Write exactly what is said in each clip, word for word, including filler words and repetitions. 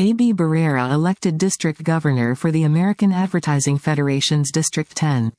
A B Barrera elected District Governor for the American Advertising Federation's District ten.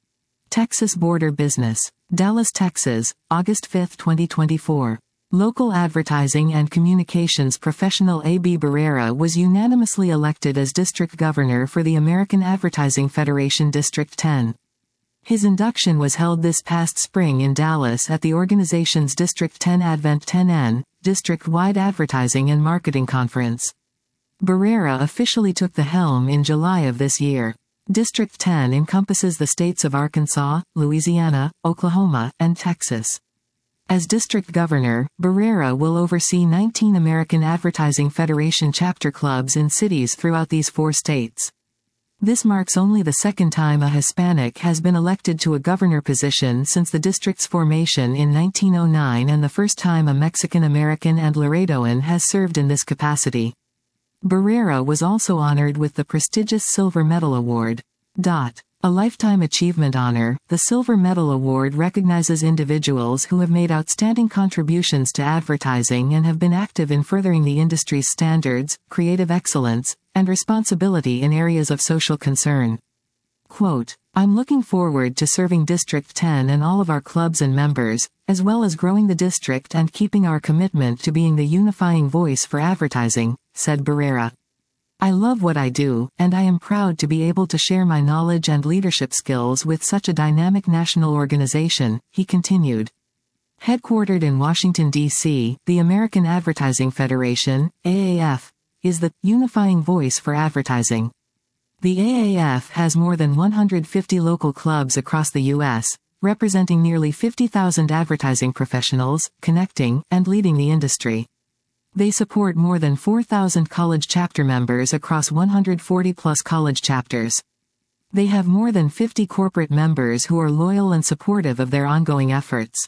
Texas Border Business. Dallas, Texas, August fifth, twenty twenty-four. Local advertising and communications professional A B Barrera was unanimously elected as District Governor for the American Advertising Federation District ten. His induction was held this past spring in Dallas at the organization's District ten Advent ten N, district-wide advertising and marketing conference. Barrera officially took the helm in July of this year. District ten encompasses the states of Arkansas, Louisiana, Oklahoma, and Texas. As District Governor, Barrera will oversee nineteen American Advertising Federation chapter clubs in cities throughout these four states. This marks only the second time a Hispanic has been elected to a governor position since the district's formation in nineteen oh nine and the first time a Mexican-American and Laredoan has served in this capacity. Barrera was also honored with the prestigious Silver Medal Award. Dot. A Lifetime Achievement Honor, the Silver Medal Award recognizes individuals who have made outstanding contributions to advertising and have been active in furthering the industry's standards, creative excellence, and responsibility in areas of social concern. Quote, I'm looking forward to serving District ten and all of our clubs and members, as well as growing the district and keeping our commitment to being the unifying voice for advertising, said Barrera. I love what I do, and I am proud to be able to share my knowledge and leadership skills with such a dynamic national organization, he continued. Headquartered in Washington, D C, the American Advertising Federation, A A F, is the unifying voice for advertising. The A A F has more than one hundred fifty local clubs across the U S, representing nearly fifty thousand advertising professionals, connecting and leading the industry. They support more than four thousand college chapter members across one hundred forty plus college chapters. They have more than fifty corporate members who are loyal and supportive of their ongoing efforts.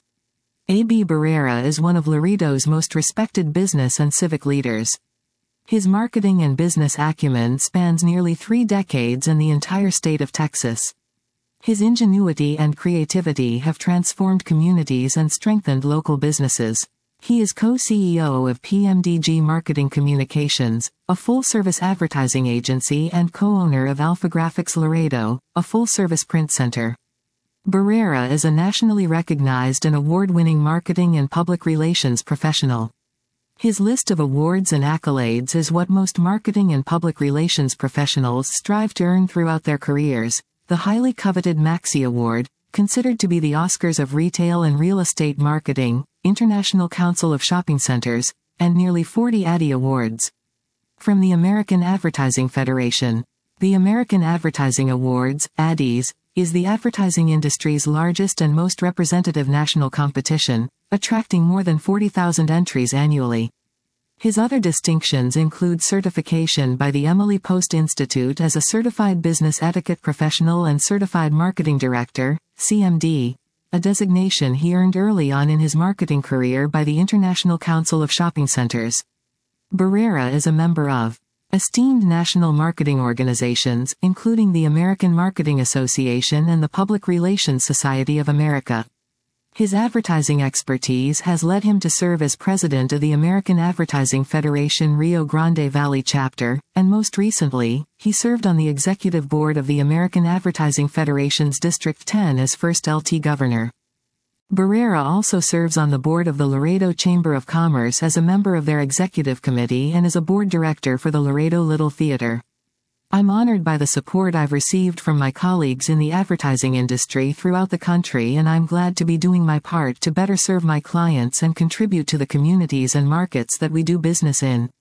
A B Barrera is one of Laredo's most respected business and civic leaders. His marketing and business acumen spans nearly three decades and the entire state of Texas. His ingenuity and creativity have transformed communities and strengthened local businesses. He is co-C E O of P M D G Marketing Communications, a full-service advertising agency and co-owner of Alpha Graphics Laredo, a full-service print center. Barrera is a nationally recognized and award-winning marketing and public relations professional. His list of awards and accolades is what most marketing and public relations professionals strive to earn throughout their careers: the highly coveted Maxi Award, considered to be the Oscars of retail and real estate marketing, International Council of Shopping Centers, and nearly forty Addy Awards. From the American Advertising Federation. The American Advertising Awards, Addies, is the advertising industry's largest and most representative national competition, attracting more than forty thousand entries annually. His other distinctions include certification by the Emily Post Institute as a Certified Business Etiquette Professional and Certified Marketing Director, C M D, a designation he earned early on in his marketing career by the International Council of Shopping Centers. Barrera is a member of esteemed national marketing organizations, including the American Marketing Association and the Public Relations Society of America. His advertising expertise has led him to serve as president of the American Advertising Federation Rio Grande Valley chapter, and most recently, he served on the executive board of the American Advertising Federation's District ten as first L T governor. Barrera also serves on the board of the Laredo Chamber of Commerce as a member of their executive committee and as a board director for the Laredo Little Theater. I'm honored by the support I've received from my colleagues in the advertising industry throughout the country, and I'm glad to be doing my part to better serve my clients and contribute to the communities and markets that we do business in.